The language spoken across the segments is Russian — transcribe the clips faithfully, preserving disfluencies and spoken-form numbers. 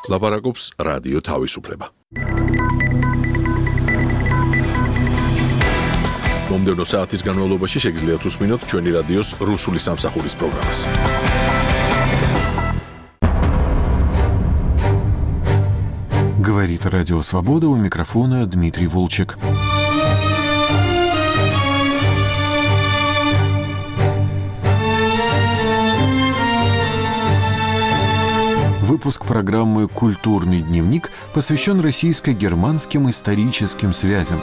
ლაპარაკობს რადიო თავისუფლება. მომდევნო საათის განმავლობაში შეგიძლიათ უსმინოთ ჩვენი რადიოს რუსული სამსახურის პროგრამას. Говорит Радио Свобода, у микрофона Дмитрий Волчек. Выпуск программы «Культурный дневник» посвящен российско-германским историческим связям.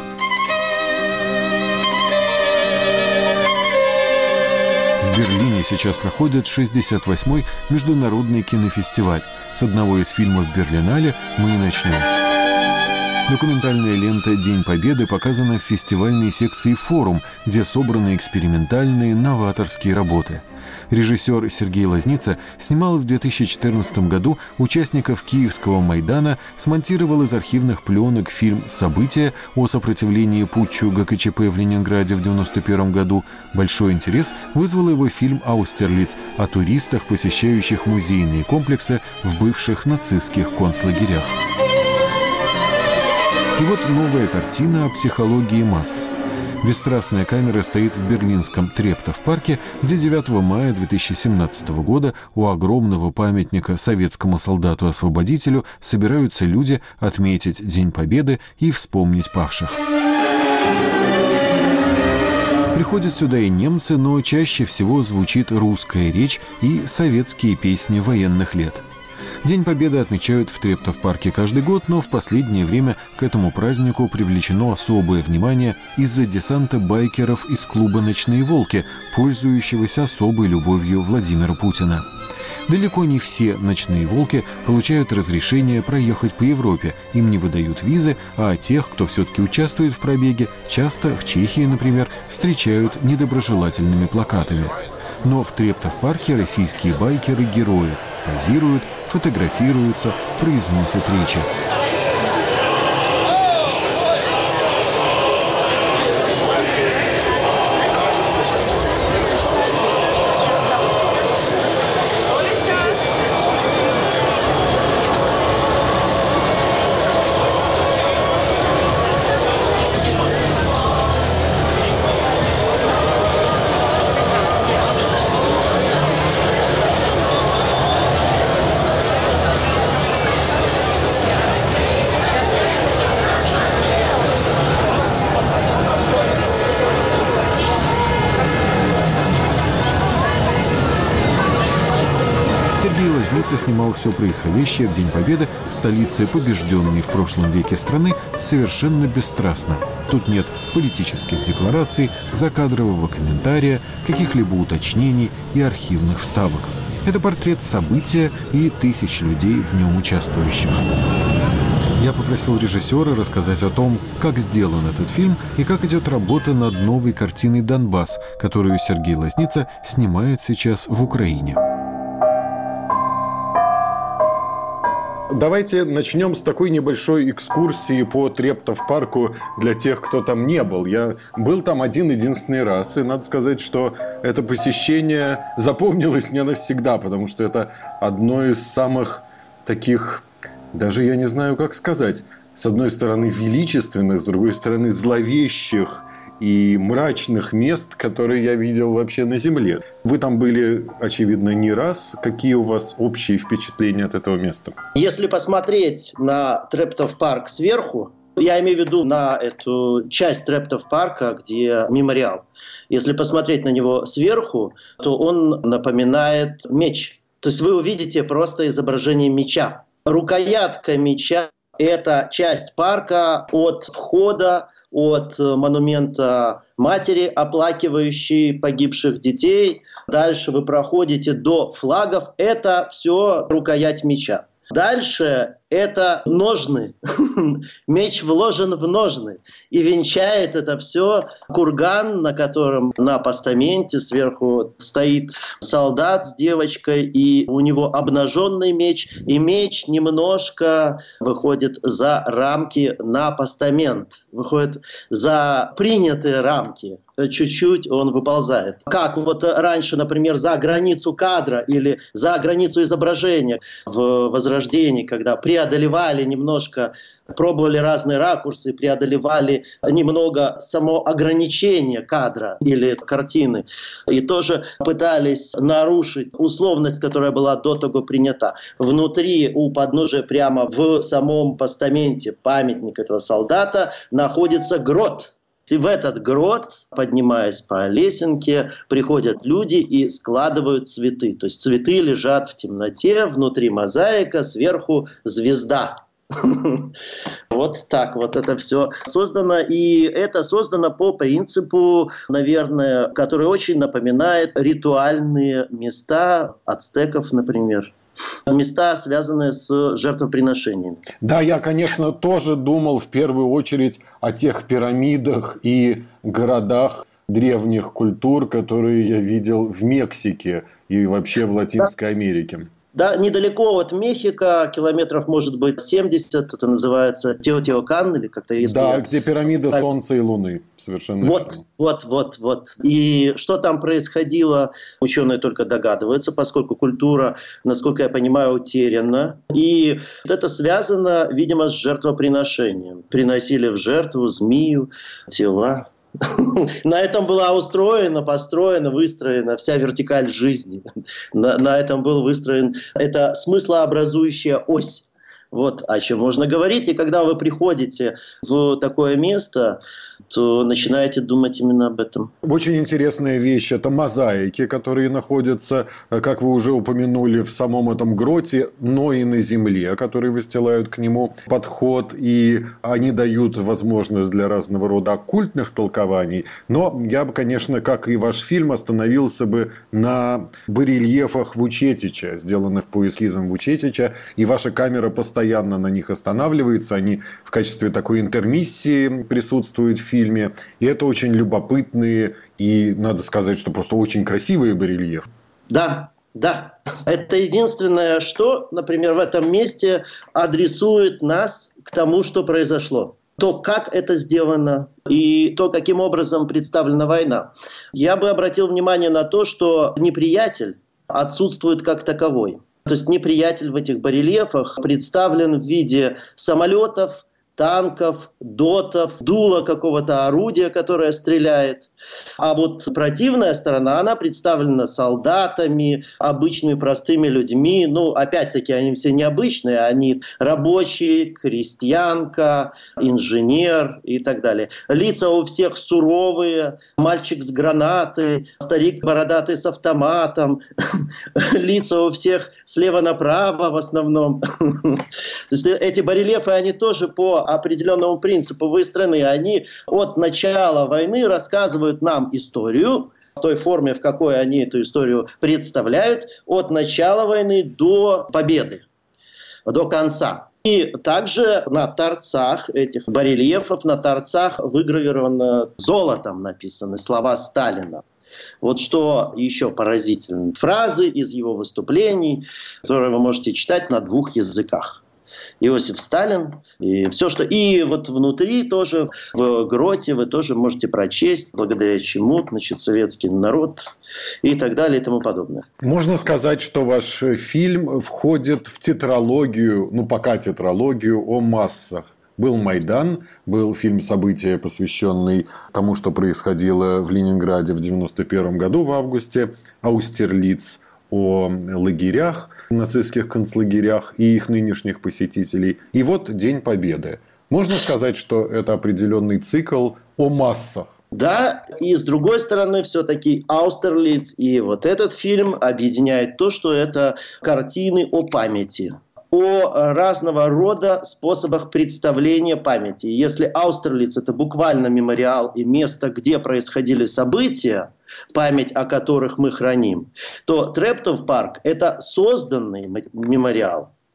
В Берлине сейчас проходит шестьдесят восьмой международный кинофестиваль. С одного из фильмов Берлинале мы и начнем. Документальная лента «День Победы» показана в фестивальной секции «Форум», где собраны экспериментальные новаторские работы. Режиссер Сергей Лазница снимал в две тысячи четырнадцатом году участников Киевского Майдана, смонтировал из архивных пленок фильм «События» о сопротивлении путчу ГКЧП в Ленинграде в девяносто первом году. Большой интерес вызвал его фильм «Аустерлиц» о туристах, посещающих музейные комплексы в бывших нацистских концлагерях. И вот новая картина о психологии масс. Бесстрастная камера стоит в берлинском Трептов-парке, где девятого мая две тысячи семнадцатого года у огромного памятника советскому солдату-освободителю собираются люди отметить День Победы и вспомнить павших. Приходят сюда и немцы, но чаще всего звучит русская речь и советские песни военных лет. День Победы отмечают в Трептов-парке каждый год, но в последнее время к этому празднику привлечено особое внимание из-за десанта байкеров из клуба «Ночные волки», пользующегося особой любовью Владимира Путина. Далеко не все «Ночные волки» получают разрешение проехать по Европе, им не выдают визы, а тех, кто все-таки участвует в пробеге, часто в Чехии, например, встречают недоброжелательными плакатами. Но в Трептов-парке российские байкеры-герои позируют, фотографируются, произносят речи. Сергей Лазница снимал все происходящее в День Победы в столице побежденной в прошлом веке страны совершенно бесстрастно. Тут нет политических деклараций, закадрового комментария, каких-либо уточнений и архивных вставок. Это портрет события и тысяч людей, в нем участвующих. Я попросил режиссера рассказать о том, как сделан этот фильм и как идет работа над новой картиной «Донбасс», которую Сергей Лазница снимает сейчас в Украине. Давайте начнем с такой небольшой экскурсии по Трептов-парку для тех, кто там не был. Я был там один-единственный раз, и надо сказать, что это посещение запомнилось мне навсегда, потому что это одно из самых таких, даже я не знаю, как сказать, с одной стороны величественных, с другой стороны зловещих и мрачных мест, которые я видел вообще на Земле. Вы там были, очевидно, не раз. Какие у вас общие впечатления от этого места? Если посмотреть на Трептов-парк сверху, я имею в виду на эту часть Трептов-парка, где мемориал. Если посмотреть на него сверху, то он напоминает меч. То есть вы увидите просто изображение меча. Рукоятка меча – это часть парка от входа, от монумента матери, оплакивающей погибших детей. Дальше вы проходите до флагов. Это все рукоять меча. Дальше это ножны. Меч вложен в ножны. И венчает это все курган, на котором на постаменте сверху стоит солдат с девочкой, и у него обнаженный меч, и меч немножко выходит за рамки на постамент, выходит за принятые рамки. Чуть-чуть он выползает. Как вот раньше, например, за границу кадра или за границу изображения в Возрождении, когда преодолевали немножко, пробовали разные ракурсы, преодолевали немного само ограничение кадра или картины. И тоже пытались нарушить условность, которая была до того принята. Внутри, у подножия, прямо в самом постаменте памятника этого солдата находится грот. И в этот грот, поднимаясь по лесенке, приходят люди и складывают цветы. То есть цветы лежат в темноте, внутри мозаика, сверху звезда. Вот так вот это все создано. И это создано по принципу, наверное, который очень напоминает ритуальные места ацтеков, например. Места, связанные с жертвоприношениями. Да, я, конечно, тоже думал в первую очередь о тех пирамидах и городах древних культур, которые я видел в Мексике и вообще в Латинской Америке. Да, недалеко от Мехико, километров, может быть, семьдесят, это называется Теотиокан, или как-то если... Да, я... где пирамида Солнца и Луны, совершенно Вот, верно. вот, вот, вот. И что там происходило, ученые только догадываются, поскольку культура, насколько я понимаю, утеряна. И это связано, видимо, с жертвоприношением. Приносили в жертву змею, тела. На этом была устроена, построена, выстроена вся вертикаль жизни. На, на этом был выстроен это смыслообразующая ось. Вот о чем можно говорить. И когда вы приходите в такое место, то начинаете думать именно об этом. Очень интересная вещь – это мозаики, которые находятся, как вы уже упомянули, в самом этом гроте, но и на земле, которые выстилают к нему подход, и они дают возможность для разного рода оккультных толкований. Но я бы, конечно, как и ваш фильм, остановился бы на барельефах Вучетича, сделанных по эскизам Вучетича, и ваша камера постоянно на них останавливается, они в качестве такой интермиссии присутствуют в фильме. И это очень любопытные и, надо сказать, что просто очень красивые барельефы. Да, да. Это единственное, что, например, в этом месте адресует нас к тому, что произошло. То, как это сделано, и то, каким образом представлена война. Я бы обратил внимание на то, что неприятель отсутствует как таковой. То есть неприятель в этих барельефах представлен в виде самолетов, танков, дотов, дула какого-то орудия, которое стреляет. А вот противная сторона, она представлена солдатами, обычными простыми людьми. Ну, опять-таки, они все необычные. Они рабочие, крестьянка, инженер и так далее. Лица у всех суровые. Мальчик с гранатой, старик бородатый с автоматом. Лица у всех слева направо в основном. Эти барельефы, они тоже по определенному принципу выстроены. Они от начала войны рассказывают нам историю, в той форме, в какой они эту историю представляют, от начала войны до победы, до конца. И также на торцах этих барельефов, на торцах выгравировано золотом написаны слова Сталина. Вот что еще поразительно. Фразы из его выступлений, которые вы можете читать на двух языках. Иосиф Сталин, и все, что... И вот внутри тоже, в гроте вы тоже можете прочесть, благодаря чему, значит, советский народ и так далее и тому подобное. Можно сказать, что ваш фильм входит в тетралогию, ну, пока тетралогию о массах. Был Майдан, был фильм «События», посвященный тому, что происходило в Ленинграде в девяносто первом году в августе, Аустерлиц, о лагерях, нацистских концлагерях и их нынешних посетителей. И вот День Победы. Можно сказать, что это определенный цикл о массах. Да, и с другой стороны, все-таки Аустерлиц и вот этот фильм объединяет то, что это картины о памяти, о разного рода способах представления памяти. Если Аустерлиц – это буквально мемориал и место, где происходили события, память о которых мы храним, то Трептов парк – это созданный мемориал.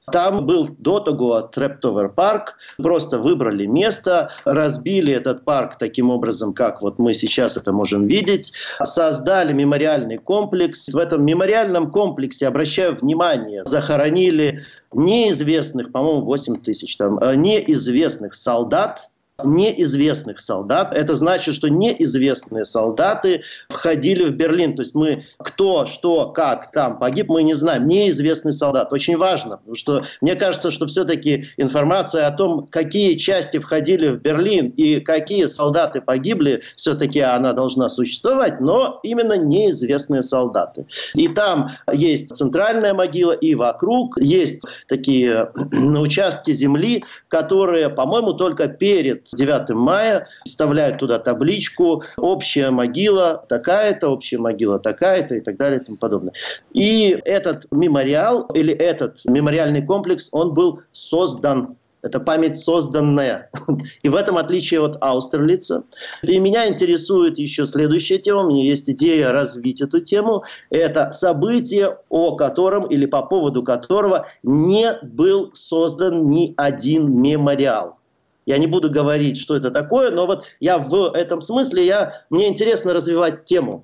Там был до того Трептовер парк, просто выбрали место, разбили этот парк таким образом, как вот мы сейчас это можем видеть, создали мемориальный комплекс. В этом мемориальном комплексе, обращаю внимание, захоронили неизвестных, по-моему, восемь тысяч, там, неизвестных солдат, неизвестных солдат. Это значит, что неизвестные солдаты входили в Берлин. То есть мы кто, что, как там погиб, мы не знаем. Неизвестный солдат. Очень важно, потому что мне кажется, что все-таки информация о том, какие части входили в Берлин и какие солдаты погибли, все-таки она должна существовать, но именно неизвестные солдаты. И там есть центральная могила, и вокруг есть такие участки земли, которые, по-моему, только перед девятым мая вставляют туда табличку «Общая могила такая-то, общая могила такая-то» и так далее и тому подобное. И этот мемориал или этот мемориальный комплекс, он был создан. Это память созданная. И в этом отличие от Аустерлица. И меня интересует еще следующая тема. У меня есть идея развить эту тему. Это событие, о котором или по поводу которого не был создан ни один мемориал. Я не буду говорить, что это такое, но вот я в этом смысле, я, мне интересно развивать тему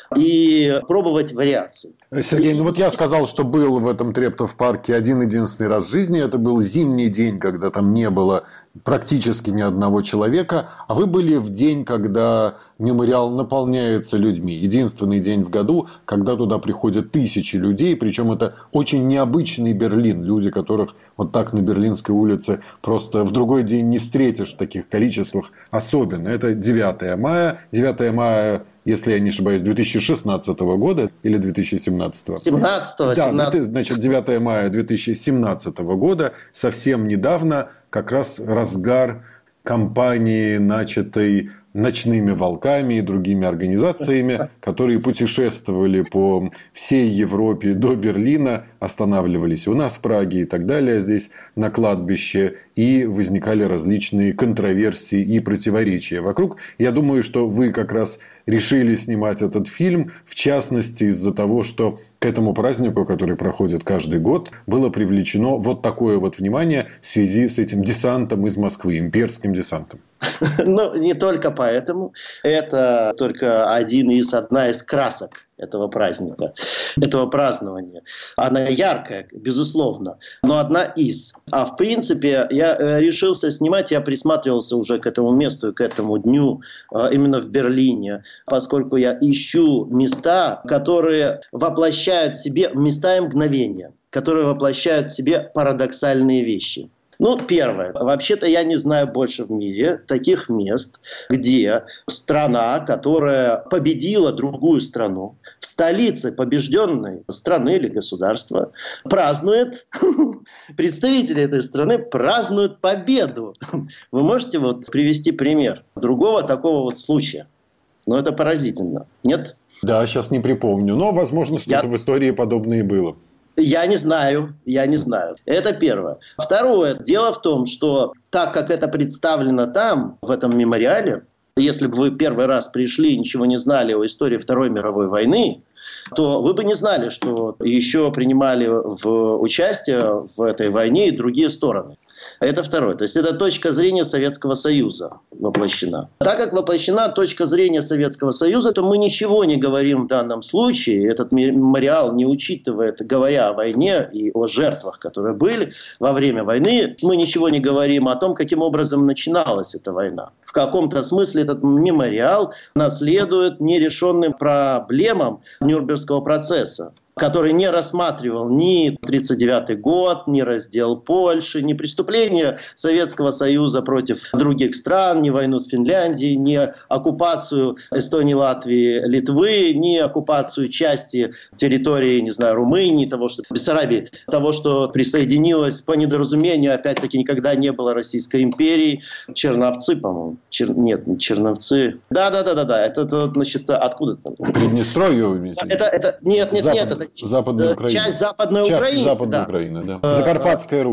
и пробовать вариации. Сергей, ну вот я сказал, что был в этом Трептов парке один-единственный раз в жизни. Это был зимний день, когда там не было практически ни одного человека. А вы были в день, когда мемориал наполняется людьми. Единственный день в году, когда туда приходят тысячи людей. Причем это очень необычный Берлин. Люди, которых вот так на Берлинской улице просто в другой день не встретишь в таких количествах особенно. Это девятое мая. девятое мая... Если я не ошибаюсь, две тысячи шестнадцатого года или две тысячи семнадцатого? семнадцатого. Да, семнадцатого. Значит, девятое мая две тысячи семнадцатого года, совсем недавно, как раз разгар кампании, начатой ночными волками и другими организациями, которые путешествовали по всей Европе до Берлина, останавливались у нас в Праге и так далее, здесь на кладбище, и возникали различные контроверсии и противоречия вокруг. Я думаю, что вы как раз решили снимать этот фильм, в частности, из-за того, что к этому празднику, который проходит каждый год, было привлечено вот такое вот внимание в связи с этим десантом из Москвы, имперским десантом. Ну, не только поэтому. Это только один из, одна из красок этого праздника, этого празднования. Она яркая, безусловно, но одна из. А в принципе, я решился снимать, я присматривался уже к этому месту, к этому дню, именно в Берлине, поскольку я ищу места, которые воплощают в себе, места и мгновения, которые воплощают в себе парадоксальные вещи. Ну, первое. Вообще-то я не знаю больше в мире таких мест, где страна, которая победила другую страну, в столице побежденной страны или государства, празднует, представители этой страны празднуют победу. Вы можете вот привести пример другого такого вот случая? Ну, это поразительно. Нет? Да, сейчас не припомню. Но, возможно, что-то я... в истории подобное было. Я не знаю, я не знаю. Это первое. Второе. Дело в том, что так как это представлено там, в этом мемориале, если бы вы первый раз пришли и ничего не знали о истории Второй мировой войны, то вы бы не знали, что еще принимали в участие в этой войне и другие стороны. Это второе. То есть, это точка зрения Советского Союза воплощена. Так как воплощена точка зрения Советского Союза, то мы ничего не говорим в данном случае. Этот мемориал не учитывает, говоря о войне и о жертвах, которые были во время войны, мы ничего не говорим о том, каким образом начиналась эта война. В каком-то смысле этот мемориал наследует нерешенным проблемам Нюрнбергского процесса, который не рассматривал ни тридцать девятый год, ни раздел Польши, ни преступления Советского Союза против других стран, ни войну с Финляндией, ни оккупацию Эстонии, Латвии, Литвы, ни оккупацию части территории, не знаю, Румынии, того, что Бессарабии, того, что присоединилось по недоразумению, опять-таки никогда не было Российской империи. Черновцы, по-моему. Чер... Нет, не Черновцы. Да-да-да-да. Это, это значит, откуда там? Приднестровье? Это, это, нет, нет, Запад, нет. Это Западная Украина. Часть Западной Часть Украины. Западной да. Украины, да. Закарпатская Русь.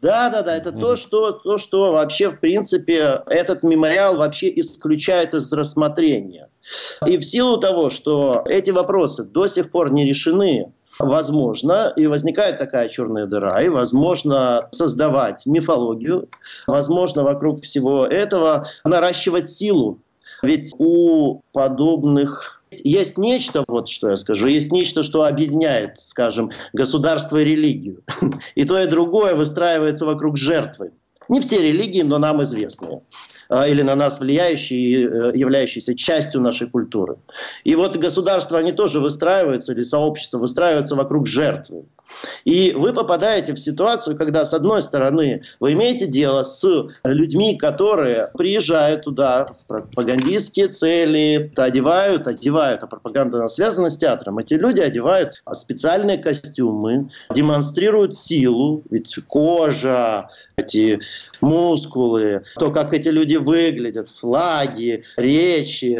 Да, да, да, это mm-hmm. то, что, то, что вообще, в принципе, этот мемориал вообще исключает из рассмотрения. И в силу того, что эти вопросы до сих пор не решены, возможно, и возникает такая черная дыра, и возможно создавать мифологию, возможно вокруг всего этого наращивать силу. Ведь у подобных есть нечто, вот что я скажу, есть нечто, что объединяет, скажем, государство и религию. И то, и другое выстраивается вокруг жертвы. Не все религии, но нам известные. Или на нас влияющие, являющиеся частью нашей культуры. И вот государства, они тоже выстраиваются, или сообщества выстраиваются вокруг жертвы. И вы попадаете в ситуацию, когда, с одной стороны, вы имеете дело с людьми, которые приезжают туда в пропагандистские цели, одевают, одевают, а пропаганда связана с театром. Эти люди одевают специальные костюмы, демонстрируют силу, ведь кожа, эти мускулы, то, как эти люди выглядят, флаги, речи,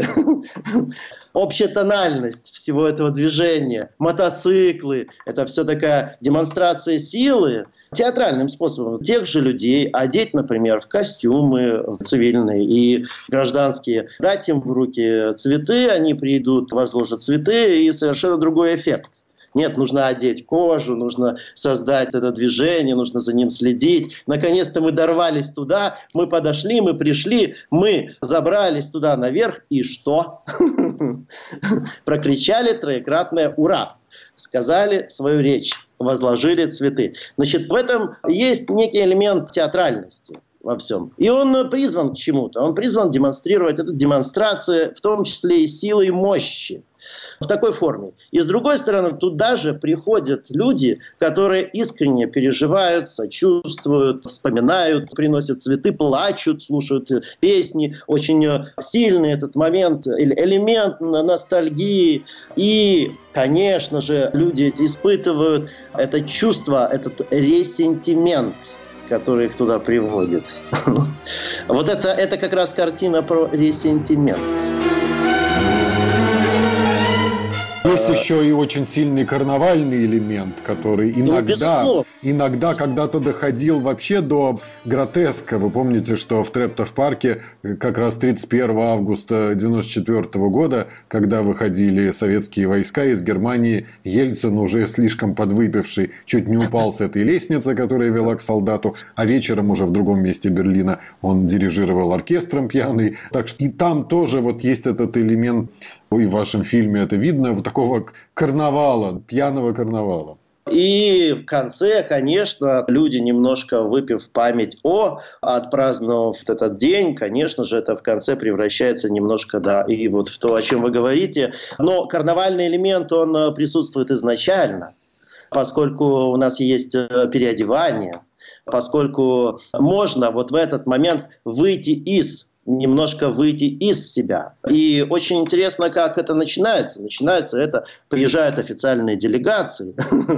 общая тональность всего этого движения, мотоциклы, это все такая демонстрация силы театральным способом. Тех же людей одеть, например, в костюмы цивильные и гражданские, дать им в руки цветы, они придут, возложат цветы, и совершенно другой эффект. Нет, нужно одеть кожу, нужно создать это движение, нужно за ним следить. Наконец-то мы дорвались туда, мы подошли, мы пришли, мы забрались туда наверх, и что? Прокричали троекратное «Ура!», сказали свою речь, возложили цветы. Значит, в этом есть некий элемент театральности во всем. И он призван к чему-то. Он призван демонстрировать, это демонстрация, в том числе и силы, и мощи. В такой форме. И с другой стороны, туда же приходят люди, которые искренне переживают, сочувствуют, вспоминают, приносят цветы, плачут, слушают песни. Очень сильный этот момент, элемент ностальгии. И, конечно же, люди испытывают это чувство, этот ресентимент, который их туда приводит. Вот это, это как раз картина про ресентимент. Есть еще и очень сильный карнавальный элемент, который иногда, ну, иногда когда-то доходил вообще до гротеска. Вы помните, что в Трептов-парке как раз тридцать первого августа девяносто четвёртого года, когда выходили советские войска из Германии, Ельцин, уже слишком подвыпивший, чуть не упал с этой лестницы, которая вела к солдату, а вечером уже в другом месте Берлина он дирижировал оркестром пьяный. Так что и там тоже вот есть этот элемент. И в вашем фильме это видно, вот такого карнавала, пьяного карнавала. И в конце, конечно, люди, немножко выпив память о, отпраздновав этот день, конечно же, это в конце превращается немножко, да, и вот в то, о чем вы говорите. Но карнавальный элемент, он присутствует изначально, поскольку у нас есть переодевание, поскольку можно вот в этот момент выйти из немножко выйти из себя. И очень интересно, как это начинается. Начинается это, приезжают официальные делегации,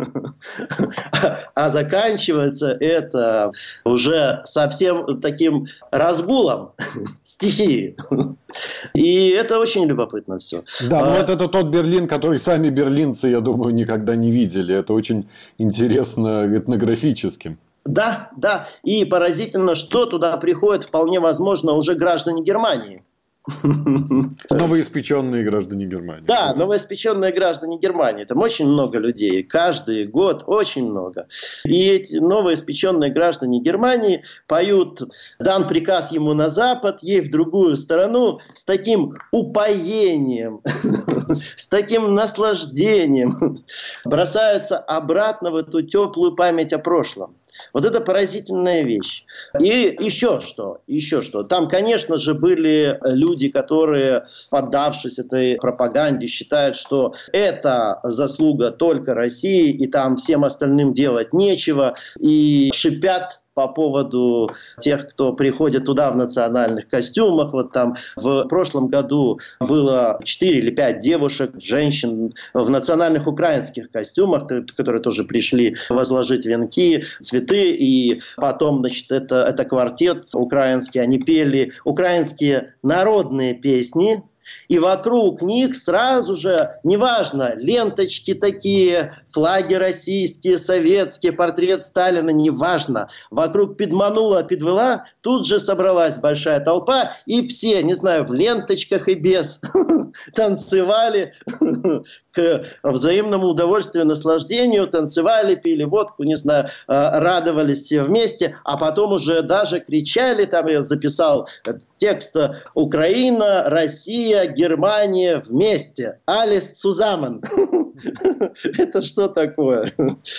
а заканчивается это уже совсем таким разгулом стихии. И это очень любопытно все. Да, но вот это тот Берлин, который сами берлинцы, я думаю, никогда не видели. Это очень интересно этнографически. Да, да. И поразительно, что туда приходят, вполне возможно, уже граждане Германии. Новоиспеченные граждане Германии. Да, новоиспеченные граждане Германии. Там очень много людей. Каждый год очень много. И эти новоиспеченные граждане Германии поют «Дан приказ ему на запад, ей в другую сторону» с таким упоением, с таким наслаждением. Бросаются обратно в эту теплую память о прошлом. Вот это поразительная вещь. И еще что, еще что. Там, конечно же, были люди, которые, поддавшись этой пропаганде, считают, что это заслуга только России, и там всем остальным делать нечего, и шипят по поводу тех, кто приходит туда в национальных костюмах. Вот там в прошлом году было четыре или пять девушек, женщин в национальных украинских костюмах, которые тоже пришли возложить венки, цветы. И потом, значит, это, это квартет украинский. Они пели украинские народные песни И вокруг них сразу же, неважно, ленточки такие, флаги российские, советские, портрет Сталина, неважно. Вокруг Пидманула, Пидвела тут же собралась большая толпа, и все, не знаю, в ленточках и без, танцевали к взаимному удовольствию, наслаждению, танцевали, пили водку, не знаю, радовались все вместе, а потом уже даже кричали, там я записал текст: «Украина, Россия, Германия вместе. Алис Цузамен». Это что такое?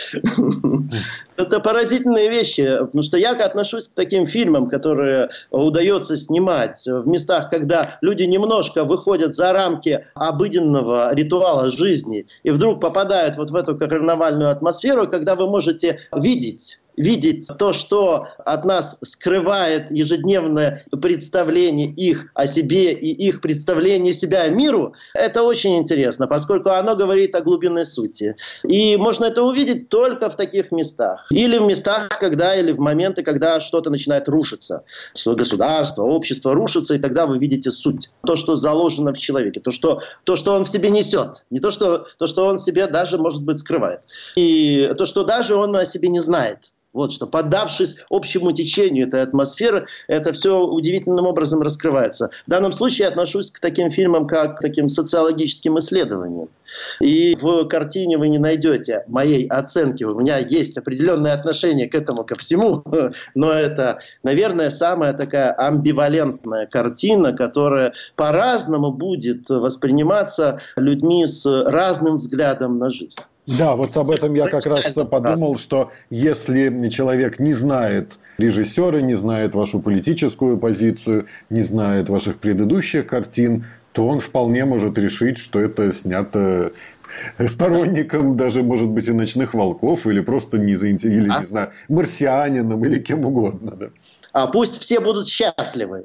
Это поразительные вещи, потому что я отношусь к таким фильмам, которые удается снимать в местах, когда люди немножко выходят за рамки обыденного ритуала жизни и вдруг попадают вот в эту карнавальную атмосферу, когда вы можете видеть видеть то, что от нас скрывает ежедневное представление их о себе и их представление себя о миру, это очень интересно, поскольку оно говорит о глубинной сути. И можно это увидеть только в таких местах. Или в местах, когда, или в моменты, когда что-то начинает рушиться. Что государство, общество рушится, и тогда вы видите суть. То, что заложено в человеке, то, что, то, что он в себе несет. Не то что, то, что он в себе даже, может быть, скрывает. И то, что даже он о себе не знает. Вот что, поддавшись общему течению этой атмосферы, это все удивительным образом раскрывается. В данном случае я отношусь к таким фильмам, как к таким социологическим исследованиям. И в картине вы не найдете моей оценки. У меня есть определенное отношение к этому, ко всему. Но это, наверное, самая такая амбивалентная картина, которая по-разному будет восприниматься людьми с разным взглядом на жизнь. Да, вот об этом я как раз подумал, что если человек не знает режиссера, не знает вашу политическую позицию, не знает ваших предыдущих картин, то он вполне может решить, что это снято сторонником даже, может быть, и «Ночных волков», или просто не заинтересованным, или, не знаю, «Марсианином», или кем угодно. Да. А пусть все будут счастливы.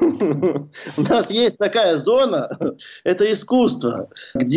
У нас есть такая зона, это искусство,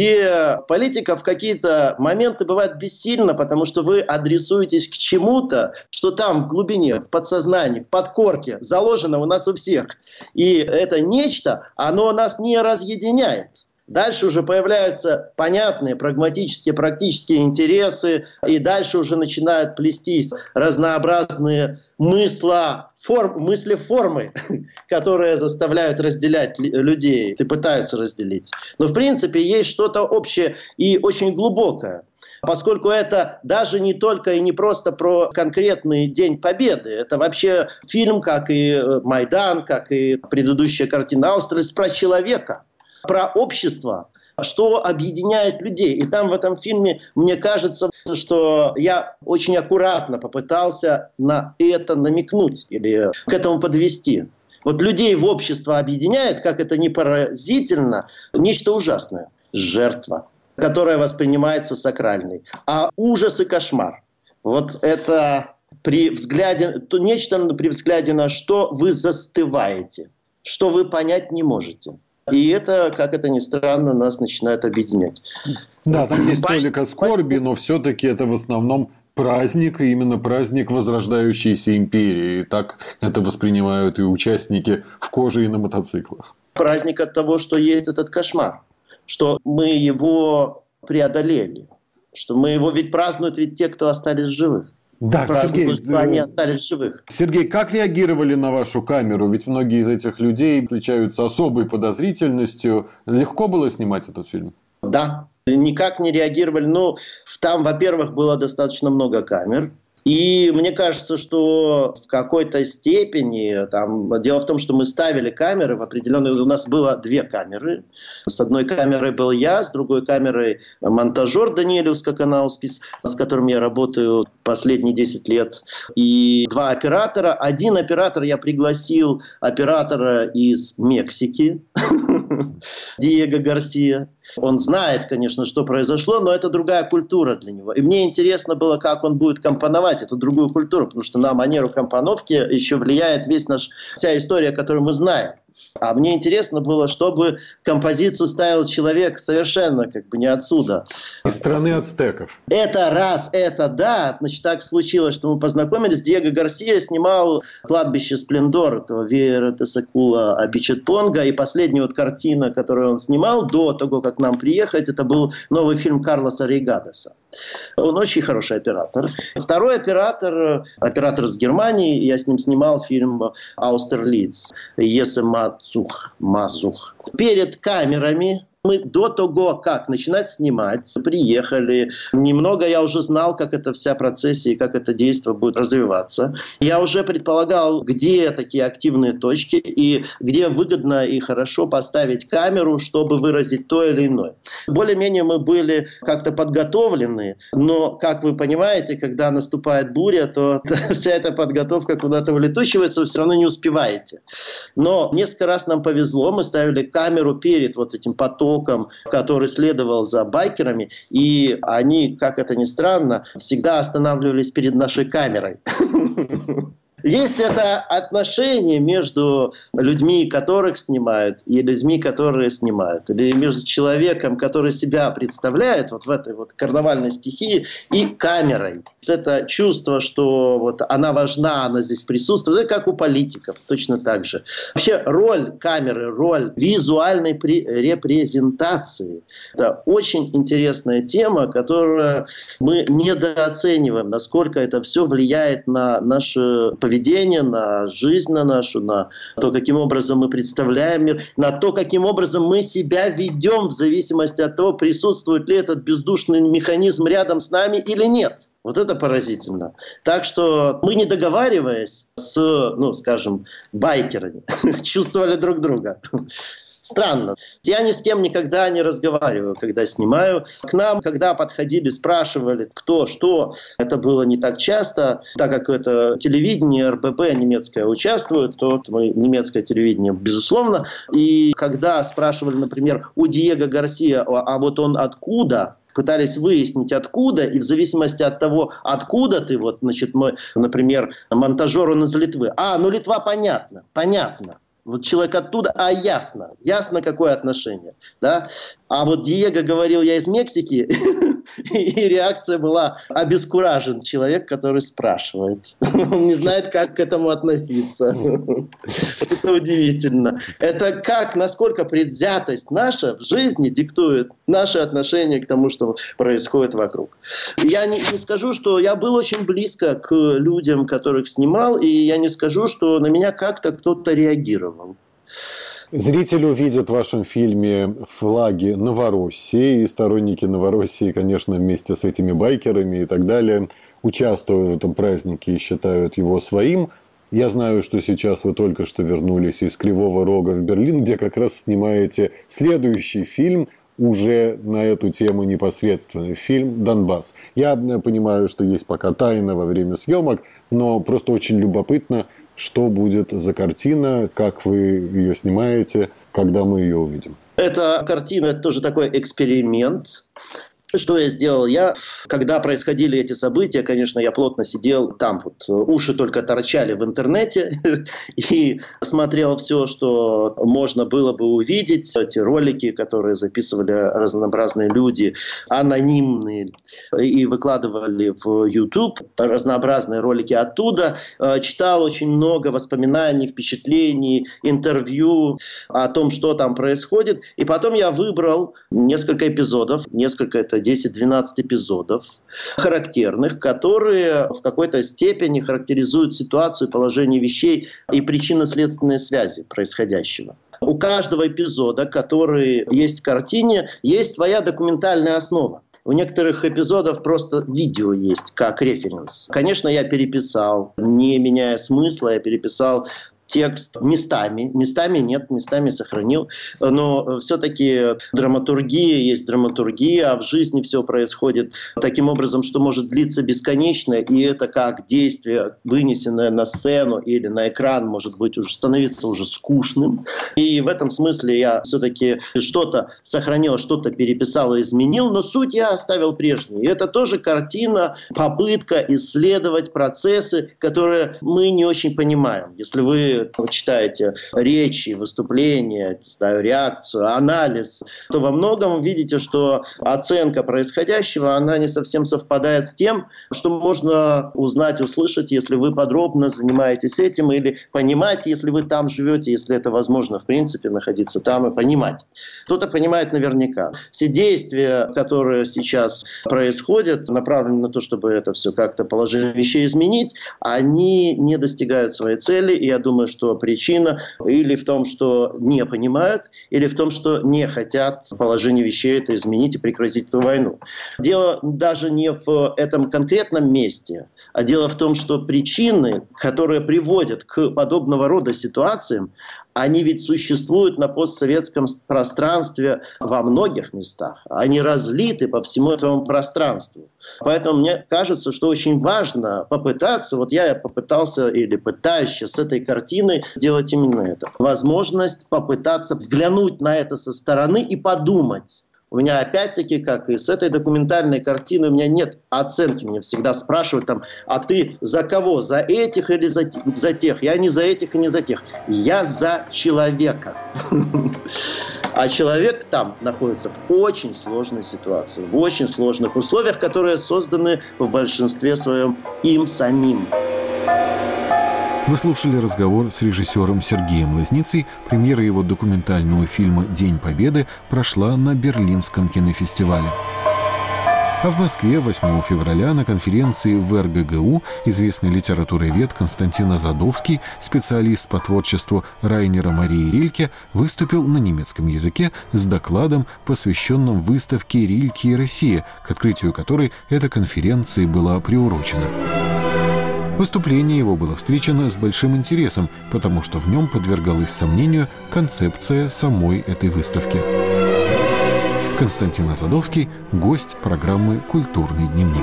где политика в какие-то моменты бывает бессильна, потому что вы адресуетесь к чему-то, что там в глубине, в подсознании, в подкорке заложено у нас у всех. И это нечто, оно нас не разъединяет. Дальше уже появляются понятные прагматические, практические интересы, и дальше уже начинают плестись разнообразные мысла, форм, мысли формы, которые заставляют разделять людей и пытаются разделить. Но в принципе есть что-то общее и очень глубокое. Поскольку это даже не только и не просто про конкретный День Победы. Это вообще фильм, как и «Майдан», как и предыдущая картина «Аустралис», про человека. Про общество, что объединяет людей. И там в этом фильме, мне кажется, что я очень аккуратно попытался на это намекнуть или к этому подвести. Вот людей в общество объединяет, как это не поразительно, нечто ужасное. Жертва, которая воспринимается сакральной. А ужас и кошмар. Вот это при взгляде, то нечто при взгляде на что вы застываете, что вы понять не можете. И это, как это ни странно, нас начинает объединять. Да, там есть толика скорби, но все-таки это в основном праздник, и именно праздник возрождающейся империи. И так это воспринимают и участники в коже и на мотоциклах. Праздник от того, что есть этот кошмар, что мы его преодолели, что мы его ведь празднуют ведь те, кто остались живых. Да, Сергей, что они остались живых. Сергей, как реагировали на вашу камеру? Ведь многие из этих людей отличаются особой подозрительностью. Легко было снимать этот фильм? Да, никак не реагировали. Ну, там, во-первых, было достаточно много камер. И мне кажется, что в какой-то степени, там, дело в том, что мы ставили камеры в определенные... У нас было две камеры. С одной камерой был я, с другой камерой монтажер Даниэлиус Каканаускис, с которым я работаю последние десять лет. И два оператора. Один оператор я пригласил, оператора из Мексики, Диего Гарсия. Он знает, конечно, что произошло, но это другая культура для него. И мне интересно было, как он будет компоновать эту другую культуру, потому что на манеру компоновки еще влияет весь наш, вся история, которую мы знаем. А мне интересно было, чтобы композицию ставил человек совершенно как бы не отсюда. Из страны ацтеков. Это раз, это да. Значит, так случилось, что мы познакомились. Диего Гарсия снимал «Кладбище Сплендор» этого Виера Тесакула Апичетпонга. И последняя вот картина, которую он снимал до того, как нам приехать, это был новый фильм Карлоса Рейгадеса. Он очень хороший оператор. Второй оператор, оператор из Германии, я с ним снимал фильм «Аустерлиц» Есе Мацух. Мазух. Перед камерами мы до того, как начинать снимать, приехали. Немного я уже знал, как эта вся процессия и как это действие будет развиваться. Я уже предполагал, где такие активные точки и где выгодно и хорошо поставить камеру, чтобы выразить то или иное. Более-менее мы были как-то подготовлены, но, как вы понимаете, когда наступает буря, то вся эта подготовка куда-то улетучивается, вы все равно не успеваете. Но несколько раз нам повезло, мы ставили камеру перед вот этим потоком, который следовал за байкерами, и они, как это ни странно, всегда останавливались перед нашей камерой. Есть это отношение между людьми, которых снимают, и людьми, которые снимают. Или между человеком, который себя представляет вот в этой вот карнавальной стихии, и камерой. Это чувство, что вот она важна, она здесь присутствует, это как у политиков, точно так же. Вообще роль камеры, роль визуальной репрезентации – это очень интересная тема, которую мы недооцениваем, насколько это все влияет на наше поведение, на жизнь на нашу, на то, каким образом мы представляем мир, на то, каким образом мы себя ведем в зависимости от того, присутствует ли этот бездушный механизм рядом с нами или нет. Вот это поразительно. Так что мы, не договариваясь с, ну, скажем, байкерами, чувствовали друг друга. Странно. Я ни с кем никогда не разговариваю, когда снимаю. К нам, когда подходили, спрашивали, кто, что, это было не так часто. Так как это телевидение, эр бэ пэ немецкое участвует, то мы немецкое телевидение, безусловно. И когда спрашивали, например, у Диего Гарсия, а вот он откуда, пытались выяснить, откуда, и в зависимости от того, откуда ты, вот, значит, мы, например, монтажер, он из Литвы. А, ну Литва, понятно, понятно. Вот человек оттуда, а ясно, ясно какое отношение, да. А вот Диего говорил, я из Мексики, и реакция была: обескуражен человек, который спрашивает. Он не знает, как к этому относиться. Это удивительно. Это как, насколько предвзятость наша в жизни диктует наше отношение к тому, что происходит вокруг. Я не, не скажу, что я был очень близко к людям, которых снимал, и я не скажу, что на меня как-то кто-то реагировал. Зрители увидят в вашем фильме флаги Новороссии, и сторонники Новороссии, конечно, вместе с этими байкерами и так далее, участвуют в этом празднике и считают его своим. Я знаю, что сейчас вы только что вернулись из Кривого Рога в Берлин, где как раз снимаете следующий фильм уже на эту тему непосредственно, фильм «Донбасс». Я понимаю, что есть пока тайна во время съемок, но просто очень любопытно, что будет за картина, как вы ее снимаете, когда мы ее увидим. Эта картина – это тоже такой эксперимент. Что я сделал? Я, когда происходили эти события, конечно, я плотно сидел там, вот уши только торчали в интернете и смотрел все, что можно было бы увидеть. Эти ролики, которые записывали разнообразные люди, анонимные, и выкладывали в YouTube разнообразные ролики оттуда. Читал очень много воспоминаний, впечатлений, интервью о том, что там происходит. И потом я выбрал несколько эпизодов, несколько это десять-двенадцать эпизодов характерных, которые в какой-то степени характеризуют ситуацию, положение вещей и причинно-следственные связи происходящего. У каждого эпизода, который есть в картине, есть своя документальная основа. У некоторых эпизодов просто видео есть как референс. Конечно, я переписал, не меняя смысла, я переписал текст местами, местами нет, местами сохранил, но все-таки драматургия есть драматургия, а в жизни все происходит таким образом, что может длиться бесконечно, и это как действие, вынесенное на сцену или на экран, может быть, уже становиться уже скучным. И в этом смысле я все-таки что-то сохранил, что-то переписал и изменил, но суть я оставил прежнюю. И это тоже картина, попытка исследовать процессы, которые мы не очень понимаем. Если вы вы читаете речи, выступления, не знаю, реакцию, анализ, то во многом видите, что оценка происходящего, она не совсем совпадает с тем, что можно узнать, услышать, если вы подробно занимаетесь этим, или понимать, если вы там живете, если это возможно, в принципе, находиться там и понимать. Кто-то понимает наверняка. Все действия, которые сейчас происходят, направлены на то, чтобы это все как-то положение вещей изменить, они не достигают своей цели, и я думаю, что причина или в том, что не понимают, или в том, что не хотят положение вещей это изменить и прекратить эту войну. Дело даже не в этом конкретном месте, а дело в том, что причины, которые приводят к подобного рода ситуациям, они ведь существуют на постсоветском пространстве во многих местах. Они разлиты по всему этому пространству. Поэтому мне кажется, что очень важно попытаться, вот я попытался или пытаюсь сейчас с этой картиной сделать именно это. Возможность попытаться взглянуть на это со стороны и подумать. У меня опять-таки, как и с этой документальной картиной, у меня нет оценки. Мне всегда спрашивают, там, а ты за кого? За этих или за, за тех? Я не за этих и не за тех. Я за человека. А человек там находится в очень сложной ситуации, в очень сложных условиях, которые созданы в большинстве своем им самим. Вы слушали разговор с режиссером Сергеем Лазницей. Премьера его документального фильма «День Победы» прошла на Берлинском кинофестивале. А в Москве восьмого февраля на конференции в эр гэ гэ у известный литературовед Константин Азадовский, специалист по творчеству Райнера Марии Рильке, выступил на немецком языке с докладом, посвященным выставке «Рильке и Россия», к открытию которой эта конференция была приурочена. Выступление его было встречено с большим интересом, потому что в нем подвергалась сомнению концепция самой этой выставки. Константин Азадовский – гость программы «Культурный дневник».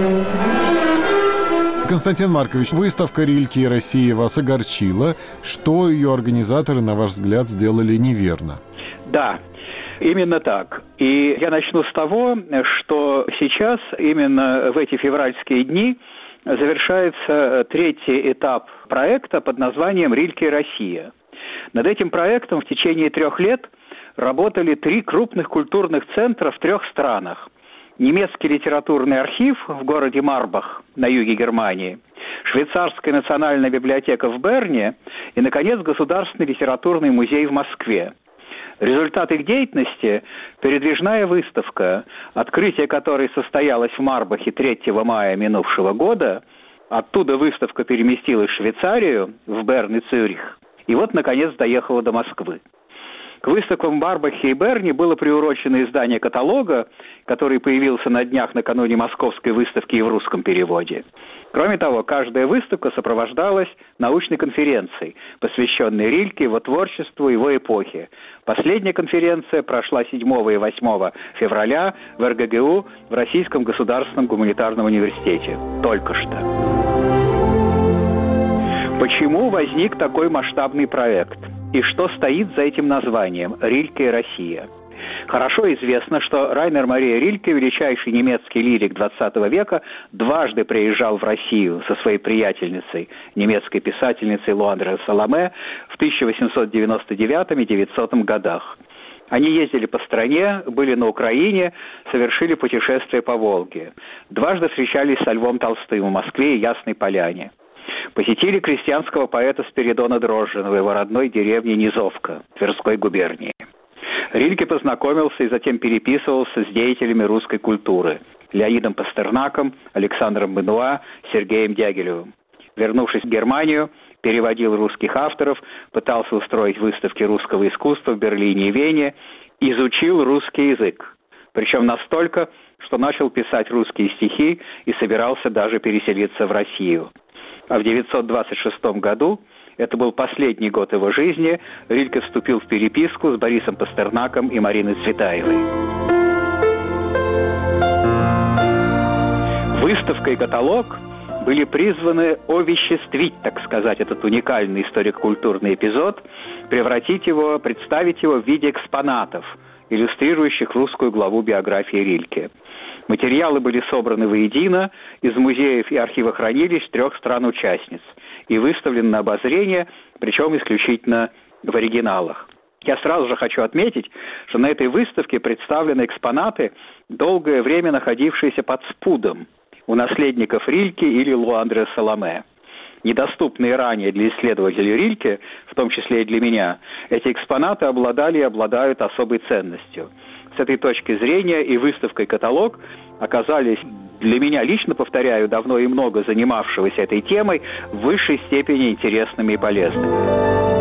Константин Маркович, выставка «Рильке и Россия» вас огорчила. Что ее организаторы, на ваш взгляд, сделали неверно? Да. Именно так. И я начну с того, что сейчас, именно в эти февральские дни, завершается третий этап проекта под названием «Рильке и Россия». Над этим проектом в течение трех лет работали три крупных культурных центра в трех странах. Немецкий литературный архив в городе Марбах на юге Германии, Швейцарская национальная библиотека в Берне и, наконец, Государственный литературный музей в Москве. Результат их деятельности – передвижная выставка, открытие которой состоялось в Марбахе третьего мая минувшего года. Оттуда выставка переместилась в Швейцарию, в Берн и Цюрих. И вот, наконец, доехала до Москвы. К выставкам в Марбахе и Берне было приурочено издание каталога, который появился на днях накануне московской выставки и в русском переводе. Кроме того, каждая выставка сопровождалась научной конференцией, посвященной Рильке, его творчеству и его эпохе. Последняя конференция прошла седьмого и восьмого февраля в эр гэ гэ у в Российском государственном гуманитарном университете. Только что. Почему возник такой масштабный проект? И что стоит за этим названием «Рильке и Россия»? Хорошо известно, что Райнер Мария Рильке, величайший немецкий лирик двадцатого века, дважды приезжал в Россию со своей приятельницей, немецкой писательницей Луандре Саламе, в тысяча восемьсот девяносто девятом и девятисотом годах. Они ездили по стране, были на Украине, совершили путешествие по Волге. Дважды встречались со Львом Толстым в Москве и Ясной Поляне. Посетили крестьянского поэта Спиридона Дрожжина в его родной деревне Низовка Тверской губернии. Рильке познакомился и затем переписывался с деятелями русской культуры – Леонидом Пастернаком, Александром Бенуа, Сергеем Дягилевым. Вернувшись в Германию, переводил русских авторов, пытался устроить выставки русского искусства в Берлине и Вене, изучил русский язык. Причем настолько, что начал писать русские стихи и собирался даже переселиться в Россию. А в девятьсот двадцать шестом году, это был последний год его жизни, Рильке вступил в переписку с Борисом Пастернаком и Мариной Цветаевой. Выставка и каталог были призваны овеществить, так сказать, этот уникальный историко-культурный эпизод, превратить его, представить его в виде экспонатов, иллюстрирующих русскую главу биографии Рильке. Материалы были собраны воедино из музеев и архивохранилищ трех стран-участниц и выставлены на обозрение причем исключительно в оригиналах. Я сразу же хочу отметить, что на этой выставке представлены экспонаты, долгое время находившиеся под спудом у наследников Рильке или Луандре Саламе. Недоступные ранее для исследователей Рильке, в том числе и для меня, эти экспонаты обладали и обладают особой ценностью. С этой точки зрения и выставка, и каталог оказались для меня лично, повторяю, давно и много занимавшегося этой темой, в высшей степени интересными и полезными.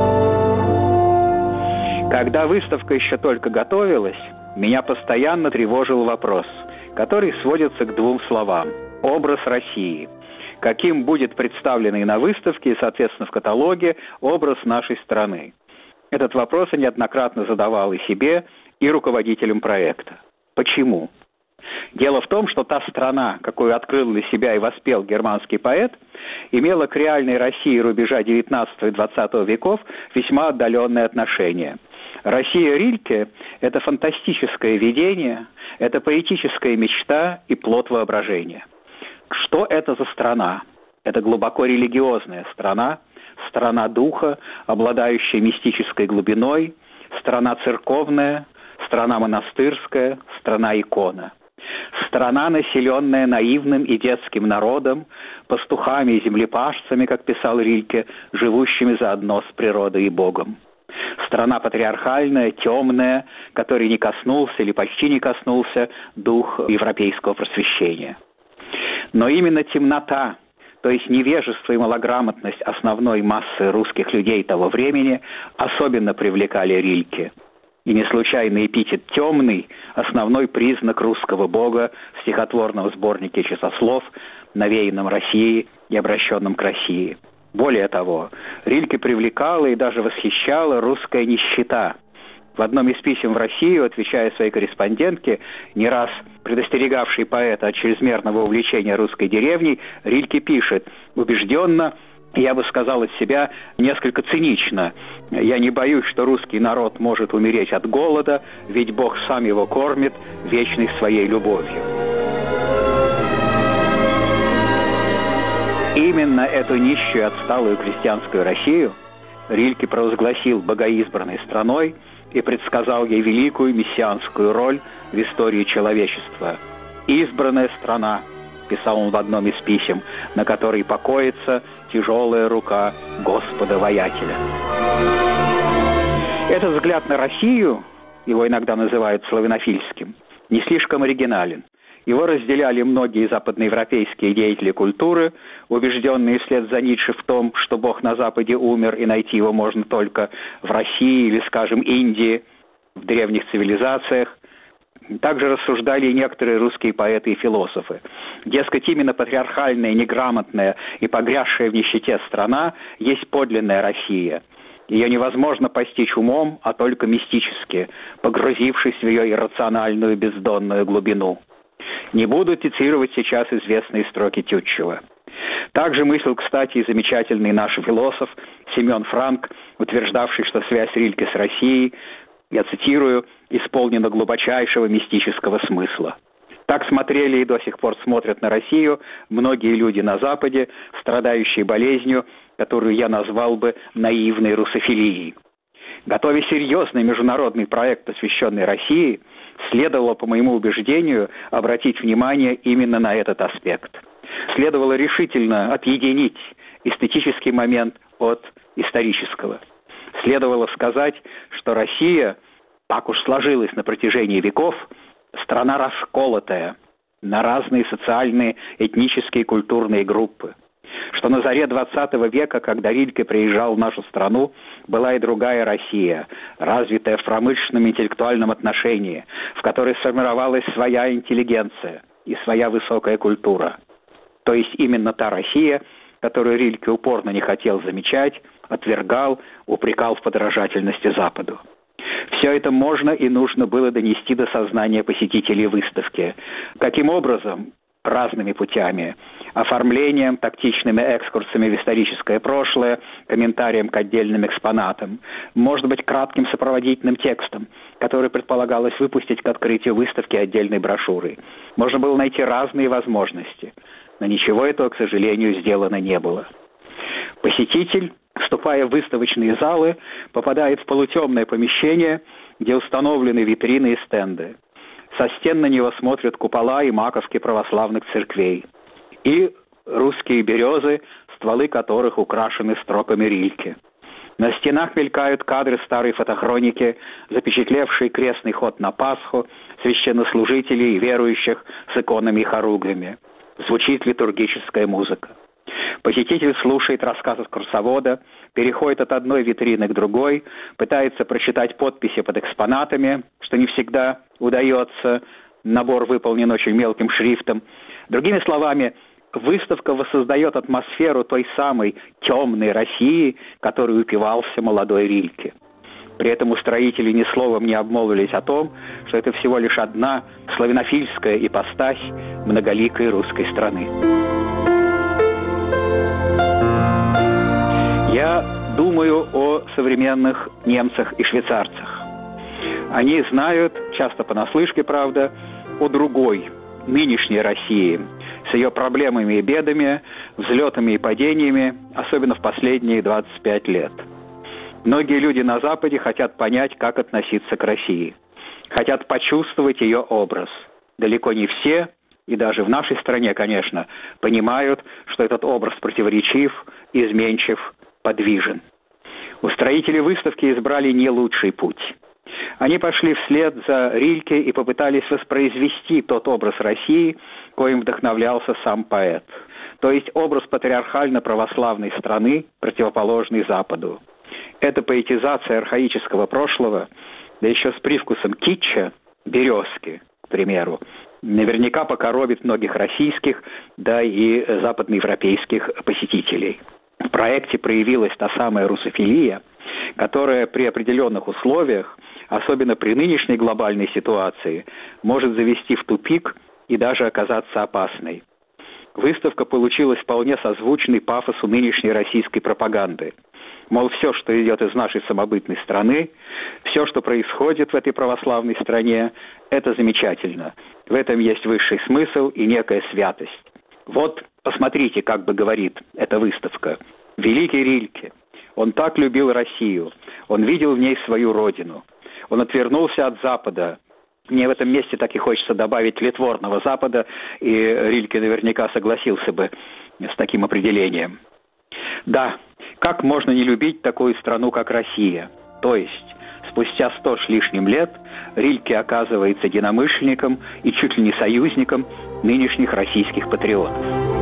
Когда выставка еще только готовилась, меня постоянно тревожил вопрос, который сводится к двум словам – образ России. Каким будет представленный на выставке и, соответственно, в каталоге образ нашей страны? Этот вопрос я неоднократно задавал и себе, и руководителям проекта. Почему? Дело в том, что та страна, какую открыл для себя и воспел германский поэт, имела к реальной России рубежа девятнадцатого и двадцатого веков весьма отдаленные отношения. Россия Рильке – это фантастическое видение, это поэтическая мечта и плод воображения. Что это за страна? Это глубоко религиозная страна, страна духа, обладающая мистической глубиной, страна церковная, страна монастырская, страна-икона. Страна, населенная наивным и детским народом, пастухами и землепашцами, как писал Рильке, живущими заодно с природой и Богом. Страна патриархальная, темная, которой не коснулся или почти не коснулся дух европейского просвещения. Но именно темнота, то есть невежество и малограмотность основной массы русских людей того времени, особенно привлекали Рильке. И не случайный эпитет «темный» – основной признак русского бога в стихотворном сборнике часослов, навеянном Россией и обращенном к России. Более того, Рильке привлекала и даже восхищала русская нищета. В одном из писем в Россию, отвечая своей корреспондентке, не раз предостерегавший поэта от чрезмерного увлечения русской деревней, Рильке пишет: «Убежденно, я бы сказал от себя несколько цинично, я не боюсь, что русский народ может умереть от голода, ведь Бог сам его кормит вечной своей любовью». Именно эту нищую отсталую крестьянскую Россию Рильке провозгласил богоизбранной страной и предсказал ей великую мессианскую роль в истории человечества. «Избранная страна», — писал он в одном из писем, на которой покоится тяжелая рука Господа-воятеля. Этот взгляд на Россию, его иногда называют славянофильским, не слишком оригинален. Его разделяли многие западноевропейские деятели культуры, убежденные вслед за Ницше в том, что Бог на Западе умер и найти его можно только в России или, скажем, Индии, в древних цивилизациях. Также рассуждали и некоторые русские поэты и философы. Дескать, именно патриархальная, неграмотная и погрязшая в нищете страна есть подлинная Россия. Ее невозможно постичь умом, а только мистически, погрузившись в ее иррациональную бездонную глубину. Не буду цитировать сейчас известные строки Тютчева. Также мыслил, кстати, и замечательный наш философ Семен Франк, утверждавший, что связь Рильке с Россией, я цитирую, исполнена глубочайшего мистического смысла. Так смотрели и до сих пор смотрят на Россию многие люди на Западе, страдающие болезнью, которую я назвал бы наивной русофилией. Готовя серьезный международный проект, посвященный России, следовало, по моему убеждению, обратить внимание именно на этот аспект. Следовало решительно отъединить эстетический момент от исторического. Следовало сказать, что Россия, так уж сложилась на протяжении веков, страна расколотая на разные социальные, этнические и культурные группы. Что на заре двадцатого века, когда Рильке приезжал в нашу страну, была и другая Россия, развитая в промышленном интеллектуальном отношении, в которой сформировалась своя интеллигенция и своя высокая культура. То есть именно та Россия, которую Рильке упорно не хотел замечать, отвергал, упрекал в подражательности Западу. Все это можно и нужно было донести до сознания посетителей выставки. Каким образом? Разными путями. Оформлением, тактичными экскурсами в историческое прошлое, комментарием к отдельным экспонатам. Может быть, кратким сопроводительным текстом, который предполагалось выпустить к открытию выставки отдельной брошюры. Можно было найти разные возможности. Но ничего этого, к сожалению, сделано не было. Посетитель Вступая в выставочные залы, попадает в полутемное помещение, где установлены витрины и стенды. Со стен на него смотрят купола и маковки православных церквей. И русские березы, стволы которых украшены строками Рильке. На стенах мелькают кадры старой фотохроники, запечатлевшие крестный ход на Пасху, священнослужителей и верующих с иконами и хоругвями. Звучит литургическая музыка. Посетитель слушает рассказ экскурсовода, переходит от одной витрины к другой, пытается прочитать подписи под экспонатами, что не всегда удается, набор выполнен очень мелким шрифтом. Другими словами, выставка воссоздает атмосферу той самой темной России, которой упивался молодой Рильке. При этом устроители ни словом не обмолвились о том, что это всего лишь одна славянофильская ипостась многоликой русской страны. Я думаю о современных немцах и швейцарцах. Они знают, часто понаслышке, правда, о другой, нынешней России, с ее проблемами и бедами, взлетами и падениями, особенно в последние двадцать пять лет. Многие люди на Западе хотят понять, как относиться к России. Хотят почувствовать ее образ. Далеко не все, и даже в нашей стране, конечно, понимают, что этот образ противоречив, изменчив, подвижен. Устроители выставки избрали не лучший путь. Они пошли вслед за Рильке и попытались воспроизвести тот образ России, коим вдохновлялся сам поэт. То есть образ патриархально-православной страны, противоположной Западу. Эта поэтизация архаического прошлого, да еще с привкусом китча, березки, к примеру, наверняка покоробит многих российских, да и западноевропейских посетителей. В проекте проявилась та самая русофилия, которая при определенных условиях, особенно при нынешней глобальной ситуации, может завести в тупик и даже оказаться опасной. Выставка получилась вполне созвучной пафосу нынешней российской пропаганды. Мол, все, что идет из нашей самобытной страны, все, что происходит в этой православной стране, это замечательно. В этом есть высший смысл и некая святость. Вот, посмотрите, как бы говорит эта выставка. Великий Рильке. Он так любил Россию. Он видел в ней свою родину. Он отвернулся от Запада. Мне в этом месте так и хочется добавить тлетворного Запада, и Рильке наверняка согласился бы с таким определением. Да, как можно не любить такую страну, как Россия? То есть, спустя сто с лишним лет Рильке оказывается единомышленником и чуть ли не союзником нынешних российских патриотов.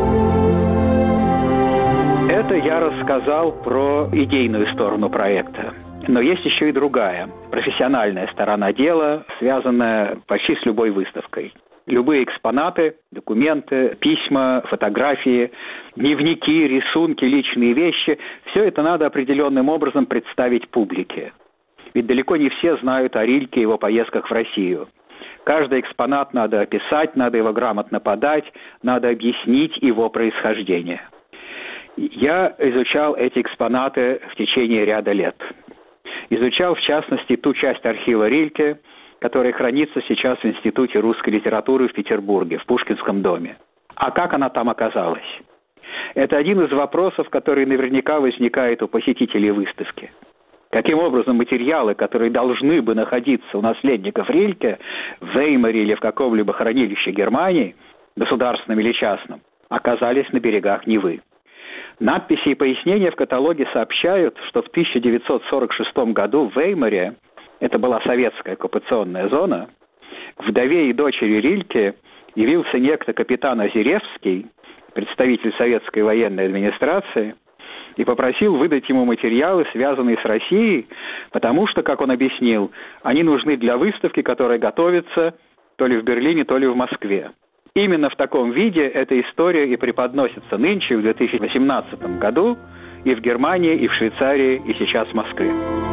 Это я рассказал про идейную сторону проекта. Но есть еще и другая, профессиональная сторона дела, связанная почти с любой выставкой. Любые экспонаты, документы, письма, фотографии, дневники, рисунки, личные вещи – все это надо определенным образом представить публике. Ведь далеко не все знают о Рильке и его поездках в Россию. Каждый экспонат надо описать, надо его грамотно подать, надо объяснить его происхождение. Я изучал эти экспонаты в течение ряда лет. Изучал, в частности, ту часть архива Рильке, которая хранится сейчас в Институте русской литературы в Петербурге, в Пушкинском доме. А как она там оказалась? Это один из вопросов, который наверняка возникает у посетителей выставки. Каким образом материалы, которые должны бы находиться у наследников Рильке в Веймаре или в каком-либо хранилище Германии, государственном или частном, оказались на берегах Невы? Надписи и пояснения в каталоге сообщают, что в тысяча девятьсот сорок шестом году в Веймаре, это была советская оккупационная зона, к вдове и дочери Рильке явился некто капитан Озеревский, представитель советской военной администрации, и попросил выдать ему материалы, связанные с Россией, потому что, как он объяснил, они нужны для выставки, которая готовится то ли в Берлине, то ли в Москве. Именно в таком виде эта история и преподносится нынче, в две тысячи восемнадцатом году, и в Германии, и в Швейцарии, и сейчас в Москве.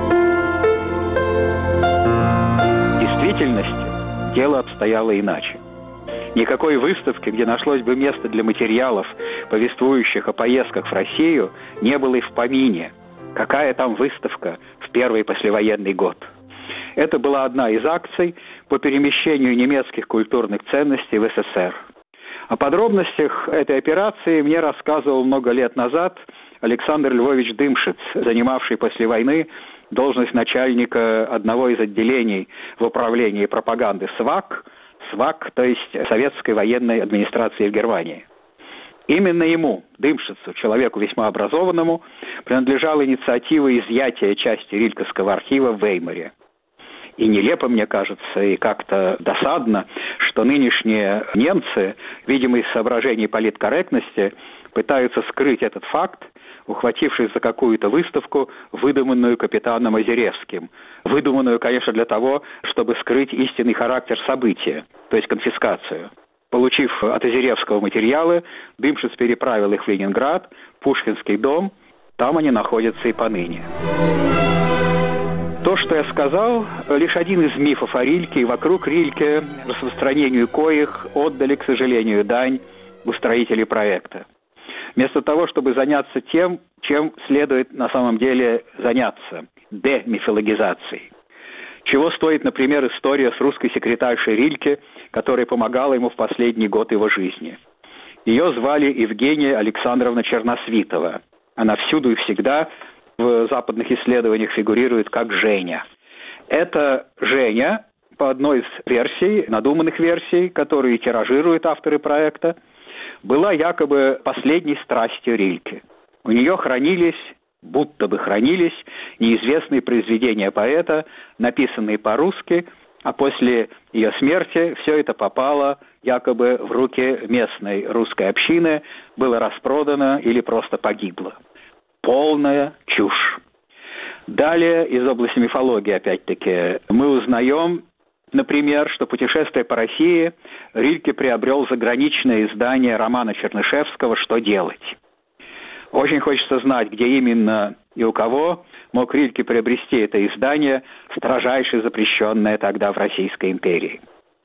В действительности дело обстояло иначе. Никакой выставки, где нашлось бы место для материалов, повествующих о поездках в Россию, не было и в помине. Какая там выставка в первый послевоенный год? Это была одна из акций по перемещению немецких культурных ценностей в СССР. О подробностях этой операции мне рассказывал много лет назад Александр Львович Дымшиц, занимавший после войны должность начальника одного из отделений в управлении пропаганды СВАК, СВАК, то есть Советской военной администрации в Германии. Именно ему, Дымшицу, человеку весьма образованному, принадлежала инициатива изъятия части Рильковского архива в Веймаре. И нелепо, мне кажется, и как-то досадно, что нынешние немцы, видимо, из соображений политкорректности, пытаются скрыть этот факт, ухватившись за какую-то выставку, выдуманную капитаном Озеревским. Выдуманную, конечно, для того, чтобы скрыть истинный характер события, то есть конфискацию. Получив от Озеревского материалы, Дымшиц переправил их в Ленинград, Пушкинский дом, там они находятся и поныне. То, что я сказал, лишь один из мифов о Рильке, и вокруг Рильке, распространению коих отдали, к сожалению, дань устроители проекта. Вместо того, чтобы заняться тем, чем следует на самом деле заняться – демифологизацией. Чего стоит, например, история с русской секретаршей Рильке, которая помогала ему в последний год его жизни. Ее звали Евгения Александровна Черносвитова. Она всюду и всегда в западных исследованиях фигурирует как Женя. Это Женя, по одной из версий, надуманных версий, которые тиражируют авторы проекта, была якобы последней страстью Рильке. У нее хранились, будто бы хранились, неизвестные произведения поэта, написанные по-русски, а после ее смерти все это попало якобы в руки местной русской общины, было распродано или просто погибло. Полная чушь. Далее, из области мифологии, опять-таки, мы узнаем, например, что, путешествуя по России, Рильке приобрел заграничное издание романа Чернышевского «Что делать?». Очень хочется знать, где именно и у кого мог Рильке приобрести это издание, строжайше запрещенное тогда в Российской империи.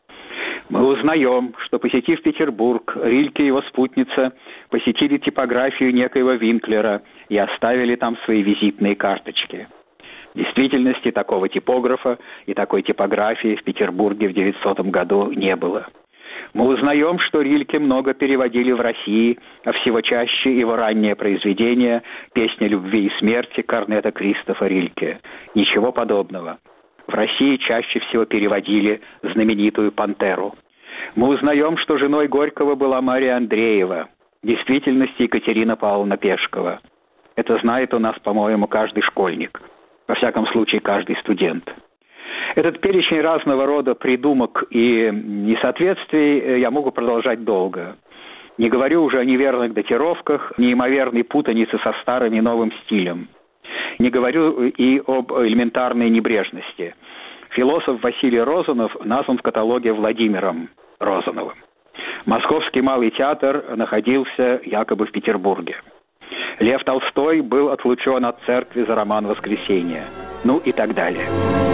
Мы узнаем, что, посетив Петербург, Рильке и его спутница посетили типографию некоего Винклера и оставили там свои визитные карточки. В действительности такого типографа и такой типографии в Петербурге в девятисотом году не было. Мы узнаем, что Рильке много переводили в России, а всего чаще его раннее произведение «Песня любви и смерти» Корнета Кристофа Рильке. Ничего подобного. В России чаще всего переводили знаменитую «Пантеру». Мы узнаем, что женой Горького была Мария Андреева, в действительности Екатерина Павловна Пешкова. Это знает у нас, по-моему, каждый школьник, во всяком случае, каждый студент. Этот перечень разного рода придумок и несоответствий я могу продолжать долго. Не говорю уже о неверных датировках, неимоверной путанице со старым и новым стилем. Не говорю и об элементарной небрежности. Философ Василий Розанов назван в каталоге Владимиром Розановым. Московский малый театр находился якобы в Петербурге. Лев Толстой был отлучен от церкви за роман «Воскресенье». Ну и так далее.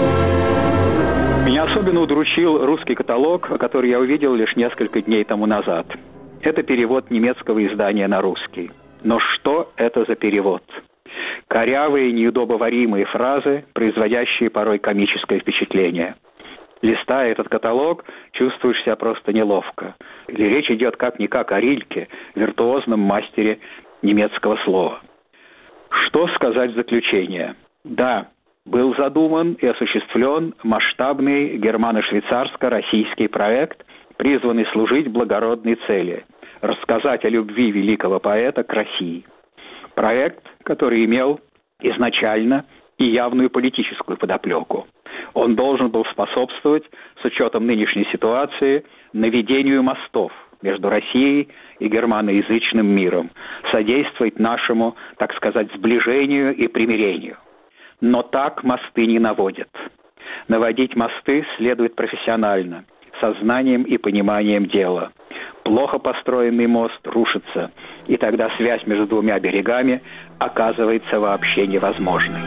Меня особенно удручил русский каталог, который я увидел лишь несколько дней тому назад. Это перевод немецкого издания на русский. Но что это за перевод? Корявые, неудобоваримые фразы, производящие порой комическое впечатление. Листая этот каталог, чувствуешь себя просто неловко. Или речь идет как-никак о Рильке, виртуозном мастере немецкого слова. Что сказать в заключение? Да, был задуман и осуществлен масштабный германо-швейцарско-российский проект, призванный служить благородной цели – рассказать о любви великого поэта к России. Проект, который имел изначально и явную политическую подоплеку. Он должен был способствовать, с учетом нынешней ситуации, наведению мостов между Россией и германоязычным миром, содействовать нашему, так сказать, сближению и примирению. Но так мосты не наводят. Наводить мосты следует профессионально, со знанием и пониманием дела. Плохо построенный мост рушится, и тогда связь между двумя берегами оказывается вообще невозможной.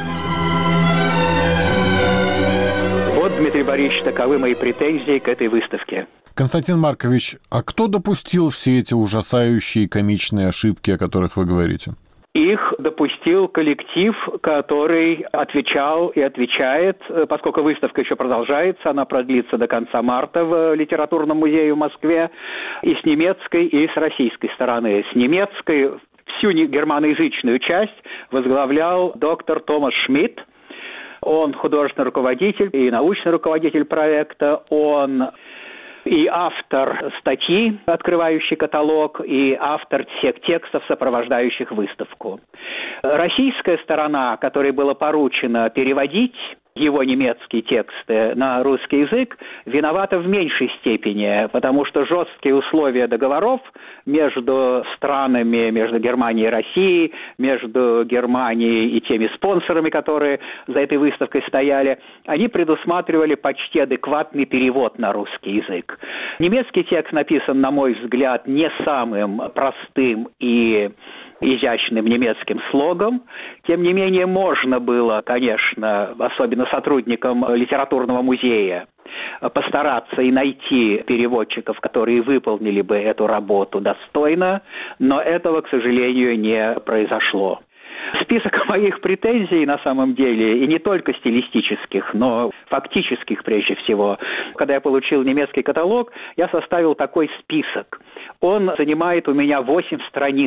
Вот, Дмитрий Борисович, таковы мои претензии к этой выставке. Константин Маркович, а кто допустил все эти ужасающие комичные ошибки, о которых вы говорите? Их допустил коллектив, который отвечал и отвечает, поскольку выставка еще продолжается, она продлится до конца марта в Литературном музее в Москве, и с немецкой, и с российской стороны. С немецкой всю германоязычную часть возглавлял доктор Томас Шмидт. Он художественный руководитель и научный руководитель проекта. Он и автор статьи, открывающей каталог, и автор всех текстов, сопровождающих выставку. Российская сторона, которой было поручено переводить его немецкие тексты на русский язык, виновата в меньшей степени, потому что жесткие условия договоров между странами, между Германией и Россией, между Германией и теми спонсорами, которые за этой выставкой стояли, они предусматривали почти адекватный перевод на русский язык. Немецкий текст написан, на мой взгляд, не самым простым и изящным немецким слогом. Тем не менее, можно было, конечно, особенно сотрудникам литературного музея, постараться и найти переводчиков, которые выполнили бы эту работу достойно, но этого, к сожалению, не произошло. Список моих претензий на самом деле, и не только стилистических, но фактических прежде всего. Когда я получил немецкий каталог, я составил такой список. Он занимает у меня восемь страниц,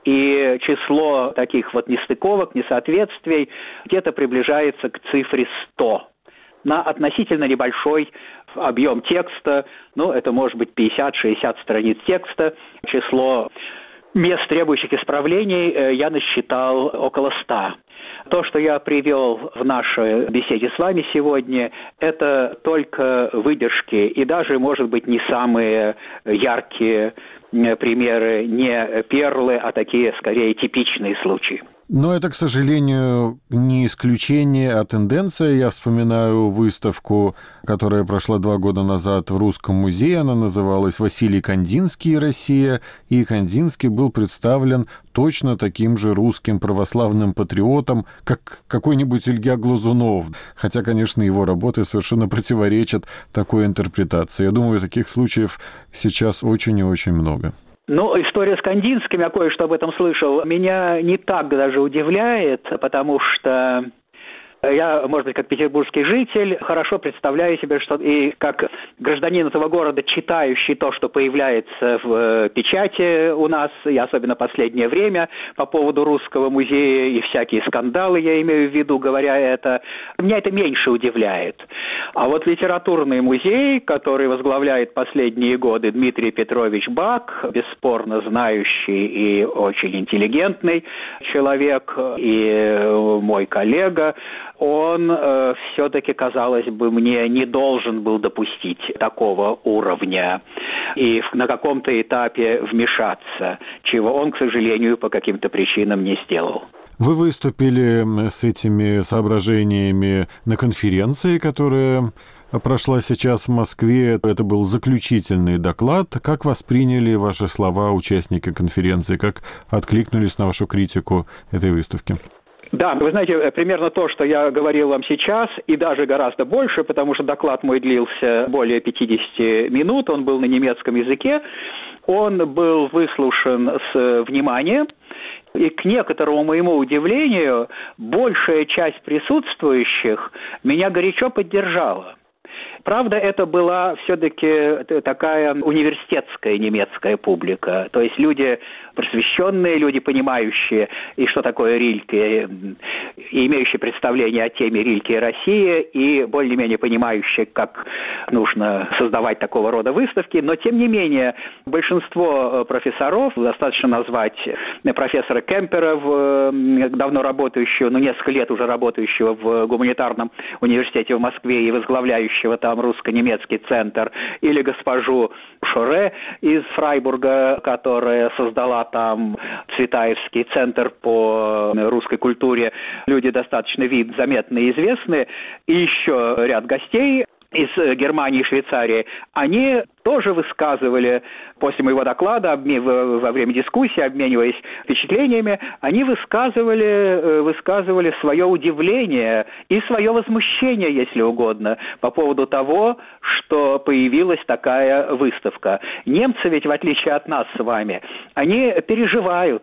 и число таких вот нестыковок, несоответствий где-то приближается к цифре сто. На относительно небольшой объем текста, ну, это может быть пятьдесят-шестьдесят страниц текста, число мест, требующих исправлений, я насчитал около ста. То, что я привел в нашей беседе с вами сегодня, это только выдержки и даже, может быть, не самые яркие примеры, не перлы, а такие, скорее, типичные случаи. Но это, к сожалению, не исключение, а тенденция. Я вспоминаю выставку, которая прошла два года назад в Русском музее. Она называлась «Василий Кандинский и Россия». И Кандинский был представлен точно таким же русским православным патриотом, как какой-нибудь Илья Глазунов. Хотя, конечно, его работы совершенно противоречат такой интерпретации. Я думаю, таких случаев сейчас очень и очень много. Ну, история с Кандинским, я кое-что об этом слышал, меня не так даже удивляет, потому что я, может быть, как петербургский житель, хорошо представляю себе, что и как гражданин этого города, читающий то, что появляется в печати у нас, и особенно последнее время, по поводу Русского музея и всякие скандалы, я имею в виду, говоря это, меня это меньше удивляет. А вот литературный музей, который возглавляет последние годы Дмитрий Петрович Бак, бесспорно знающий и очень интеллигентный человек, и мой коллега, он э, все-таки, казалось бы, мне не должен был допустить такого уровня и на каком-то этапе вмешаться, чего он, к сожалению, по каким-то причинам не сделал. Вы выступили с этими соображениями на конференции, которая прошла сейчас в Москве. Это был заключительный доклад. Как восприняли ваши слова участники конференции? Как откликнулись на вашу критику этой выставки? Да, вы знаете, примерно то, что я говорил вам сейчас, и даже гораздо больше, потому что доклад мой длился более пятьдесят минут, он был на немецком языке, он был выслушан с вниманием, и к некоторому моему удивлению, большая часть присутствующих меня горячо поддержала. Правда, это была все-таки такая университетская немецкая публика, то есть люди просвещенные, люди, понимающие, и что такое Рильке, и имеющие представление о теме Рильке и России, и более-менее понимающие, как нужно создавать такого рода выставки, но, тем не менее, большинство профессоров, достаточно назвать профессора Кемпера, давно работающего, ну, несколько лет уже работающего в гуманитарном университете в Москве и возглавляющего там русско-немецкий центр, или госпожу Шоре из Фрайбурга, которая создала там Цветаевский центр по русской культуре. Люди достаточно вид, заметные и известные. И еще ряд гостей из Германии и Швейцарии, они тоже высказывали, после моего доклада, во время дискуссии, обмениваясь впечатлениями, они высказывали, высказывали свое удивление и свое возмущение, если угодно, по поводу того, что появилась такая выставка. Немцы ведь, в отличие от нас с вами, они переживают,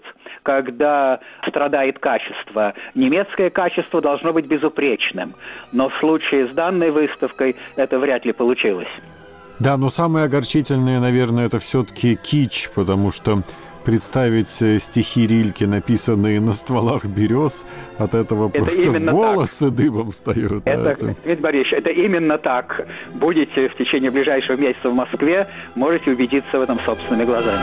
когда страдает качество. Немецкое качество должно быть безупречным. Но в случае с данной выставкой это вряд ли получилось. Да, но самое огорчительное, наверное, это все-таки кич, потому что представить стихи Рильке, написанные на стволах берез, от этого это просто волосы так. Дыбом встают. Это, да, это... Дмитрий Борисович, это именно так. Будете в течение ближайшего месяца в Москве, можете убедиться в этом собственными глазами.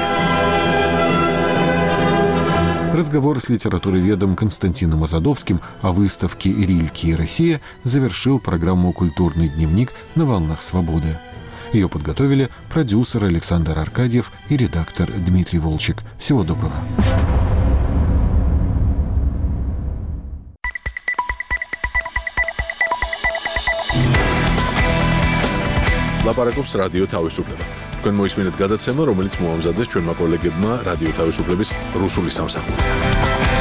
Разговор с литературоведом Константином Азадовским о выставке «Рильке и Россия» завершил программу «Культурный дневник» на «Волнах свободы». Ее подготовили продюсер Александр Аркадьев и редактор Дмитрий Волчек. Всего доброго. ლაპარაკობს რადიო თავისუფლება. თქვენ მოისმინეთ გადაცემა, რომელიც მოამზადეს ჩვენმა კოლეგებმა რადიო თავისუფლების რუსული სამსახური.